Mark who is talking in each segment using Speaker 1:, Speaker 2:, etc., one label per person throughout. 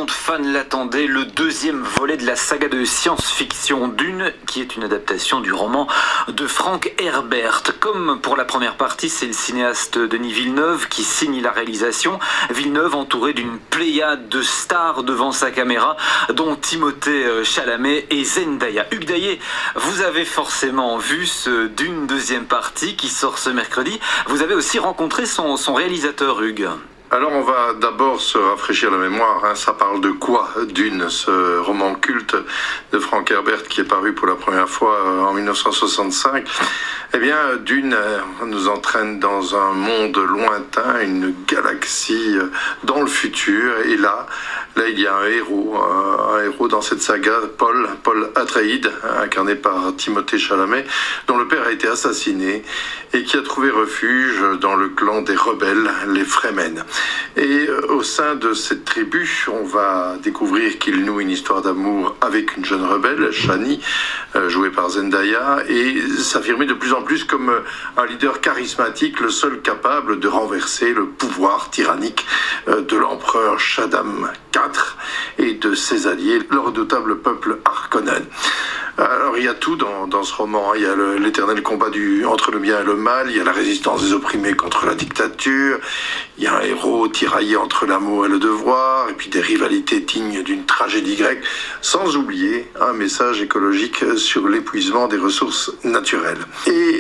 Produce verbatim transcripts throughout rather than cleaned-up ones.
Speaker 1: de fans l'attendaient, le deuxième volet de la saga de science-fiction Dune, qui est une adaptation du roman de Frank Herbert. Comme pour la première partie, c'est le cinéaste Denis Villeneuve qui signe la réalisation. Villeneuve entouré d'une pléiade de stars devant sa caméra, dont Timothée Chalamet et Zendaya. Hugues Daillet, vous avez forcément vu ce Dune deuxième partie qui sort ce mercredi. Vous avez aussi rencontré son, son réalisateur, Hugues.
Speaker 2: Alors on va d'abord se rafraîchir la mémoire, hein. Ça parle de quoi Dune, ce roman culte de Frank Herbert qui est paru pour la première fois en dix-neuf cent soixante-cinq. Eh bien Dune nous entraîne dans un monde lointain, une galaxie dans le futur, et là, là il y a un héros, un, un héros dans cette saga, Paul, Paul Atreides, incarné par Timothée Chalamet, dont le père a été assassiné et qui a trouvé refuge dans le clan des rebelles, les Fremen. Et au sein de cette tribu, on va découvrir qu'il noue une histoire d'amour avec une jeune rebelle, Shani, jouée par Zendaya, et s'affirmer de plus en plus comme un leader charismatique, le seul capable de renverser le pouvoir tyrannique de l'empereur Shaddam quatre et de ses alliés, le redoutable peuple Harkonnen. Alors il y a tout dans, dans ce roman, il y a le, l'éternel combat du, entre le bien et le mal, il y a la résistance des opprimés contre la dictature, il y a un héros tiraillé entre l'amour et le devoir, et puis des rivalités dignes d'une tragédie grecque, sans oublier un message écologique sur l'épuisement des ressources naturelles. Et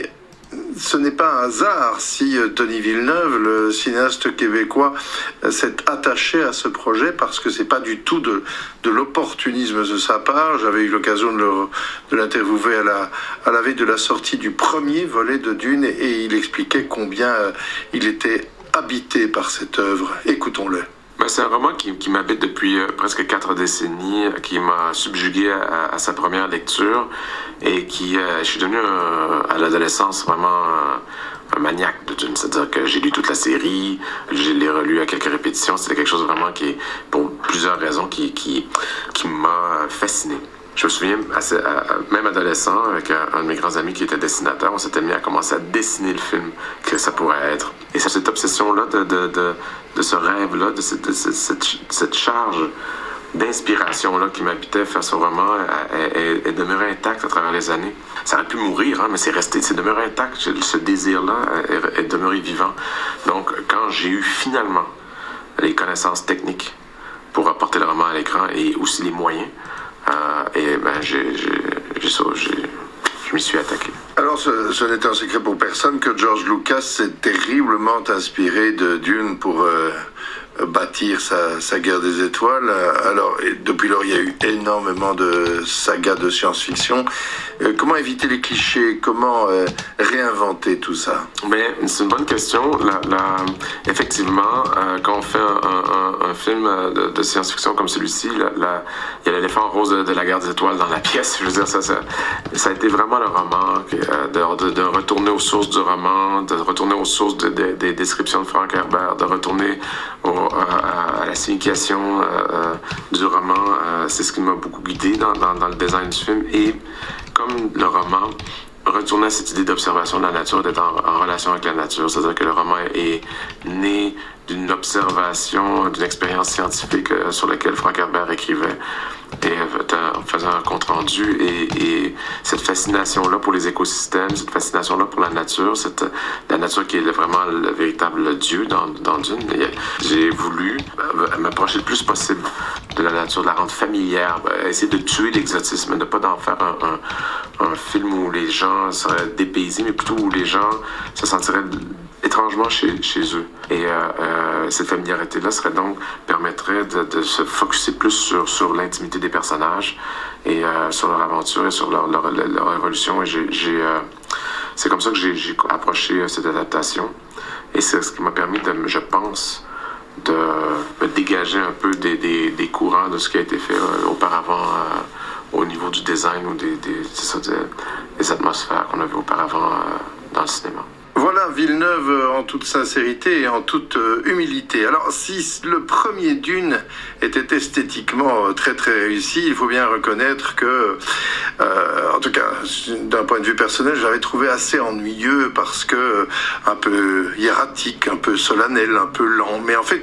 Speaker 2: ce n'est pas un hasard si Denis Villeneuve, le cinéaste québécois, s'est attaché à ce projet, parce que c'est pas du tout de, de l'opportunisme de sa part. J'avais eu l'occasion de, le, de l'interviewer à la, à la veille de la sortie du premier volet de Dune, et il expliquait combien il était habité par cette œuvre. Écoutons-le.
Speaker 3: Ben, c'est un roman qui, qui m'habite depuis euh, presque quatre décennies, qui m'a subjugué à, à sa première lecture, et qui, euh, je suis devenu euh, à l'adolescence vraiment euh, un maniaque de Dune. C'est-à-dire que j'ai lu toute la série, je l'ai relu à quelques répétitions. C'était quelque chose vraiment qui, pour plusieurs raisons, qui, qui, qui m'a fasciné. Je me souviens, assez, à, même adolescent, avec un, un de mes grands amis qui était dessinateur, on s'était mis à commencer à dessiner le film que ça pourrait être. Et c'est cette obsession-là, de, de, de, de ce rêve-là, de cette, de cette, cette charge d'inspiration-là qui m'habitait face au roman, est demeurée intacte à travers les années. Ça aurait pu mourir, hein, mais c'est resté, c'est demeuré intact. Ce désir-là est, est demeuré vivant. Donc, quand j'ai eu finalement les connaissances techniques pour apporter le roman à l'écran, et aussi les moyens, Euh, et ben, j'ai, j'ai, j'ai, j'ai, je m'y suis attaqué.
Speaker 2: Alors, ce, ce n'est un secret pour personne que George Lucas s'est terriblement inspiré de Dune pour euh, bâtir sa, sa guerre des étoiles. Alors, et depuis lors, il y a eu énormément de sagas de science-fiction. Euh, comment éviter les clichés? Comment euh, réinventer tout ça?
Speaker 3: Mais c'est une bonne question. La, la, effectivement, euh, quand on fait un, un, un film de, de science-fiction comme celui-ci, la, la, il y a l'éléphant rose de, de la guerre des étoiles dans la pièce. Je veux dire, ça, ça, ça a été vraiment le roman, euh, de, de, de retourner aux sources du roman, de retourner aux sources des de, de, descriptions de Frank Herbert, de retourner au, à, à la signification euh, du roman. Euh, c'est ce qui m'a beaucoup guidé dans, dans, dans le design du film. Et comme le roman retournait à cette idée d'observation de la nature, d'être en, en relation avec la nature, c'est-à-dire que le roman est né d'une observation, d'une expérience scientifique euh, sur laquelle Frank Herbert écrivait, et euh, en faisant un compte-rendu, et, et cette fascination-là pour les écosystèmes, cette fascination-là pour la nature, cette, la nature qui est vraiment le véritable Dieu dans, dans Dune. Et j'ai voulu euh, m'approcher le plus possible de la nature, de la rendre familière, euh, essayer de tuer l'exotisme, de ne pas d'en faire un, un, un film où les gens seraient dépaysés, mais plutôt où les gens se sentiraient étrangement chez, chez eux. Et euh, euh, cette familiarité-là serait donc, permettrait de, de se focusser plus sur, sur l'intimité des personnages, et euh, sur leur aventure et sur leur, leur, leur évolution. Et j'ai, j'ai, euh, c'est comme ça que j'ai, j'ai approché euh, cette adaptation. Et c'est ce qui m'a permis, de, je pense, de me dégager un peu des, des, des courants de ce qui a été fait euh, auparavant euh, au niveau du design, ou des, des, c'est ça, des, des atmosphères qu'on avait auparavant euh, dans le cinéma.
Speaker 2: Voilà Villeneuve en toute sincérité et en toute humilité. Alors, si le premier Dune était esthétiquement très très réussi, il faut bien reconnaître que, euh, en tout cas, d'un point de vue personnel, j'avais trouvé assez ennuyeux, parce que un peu hiératique, un peu solennel, un peu lent. Mais en fait,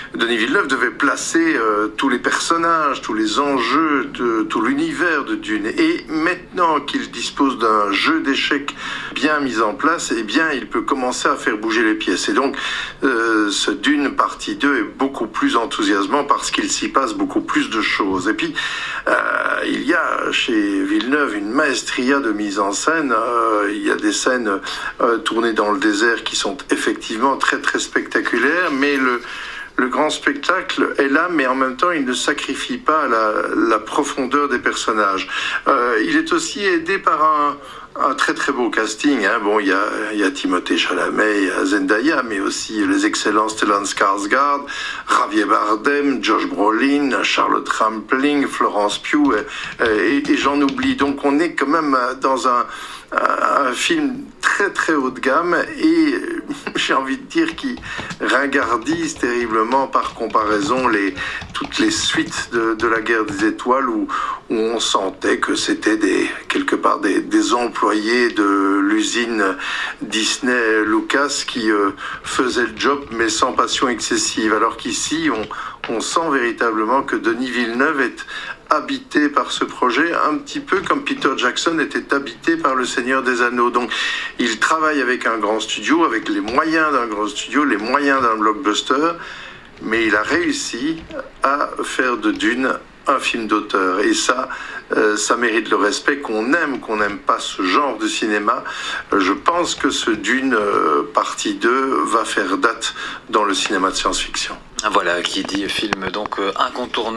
Speaker 2: Denis Villeneuve devait placer euh, tous les personnages, tous les enjeux, de, tout l'univers de Dune. Et maintenant qu'il dispose d'un jeu d'échecs bien mis en place, eh bien, il peut commencer à faire bouger les pièces. Et donc, euh, ce Dune partie deux est beaucoup plus enthousiasmant parce qu'il s'y passe beaucoup plus de choses. Et puis, euh, il y a chez Villeneuve une maestria de mise en scène. Euh, il y a des scènes euh, tournées dans le désert qui sont effectivement très très spectaculaires, mais le Le grand spectacle est là, mais en même temps, il ne sacrifie pas la, la profondeur des personnages. Euh, il est aussi aidé par un, un très très beau casting. Hein. Bon, il y a, il y a Timothée Chalamet, il y a Zendaya, mais aussi les excellents Stellan Skarsgård, Javier Bardem, Josh Brolin, Charlotte Rampling, Florence Pugh, et, et, et j'en oublie. Donc, on est quand même dans un un film très très haut de gamme et j'ai envie de dire qui ringardise terriblement par comparaison les, toutes les suites de, de la guerre des étoiles où, où on sentait que c'était des, quelque part des, des employés de l'usine Disney Lucas qui euh, faisaient le job mais sans passion excessive, alors qu'ici on, on sent véritablement que Denis Villeneuve est habité par ce projet, un petit peu comme Peter Jackson était habité par Le Seigneur des Anneaux. Donc, il travaille avec un grand studio, avec les moyens d'un grand studio, les moyens d'un blockbuster, mais il a réussi à faire de Dune un film d'auteur. Et ça, euh, ça mérite le respect, qu'on aime, qu'on n'aime pas ce genre de cinéma. Euh, je pense que ce Dune euh, partie deux va faire date dans le cinéma de science-fiction.
Speaker 1: Voilà, qui dit film donc euh, incontournable.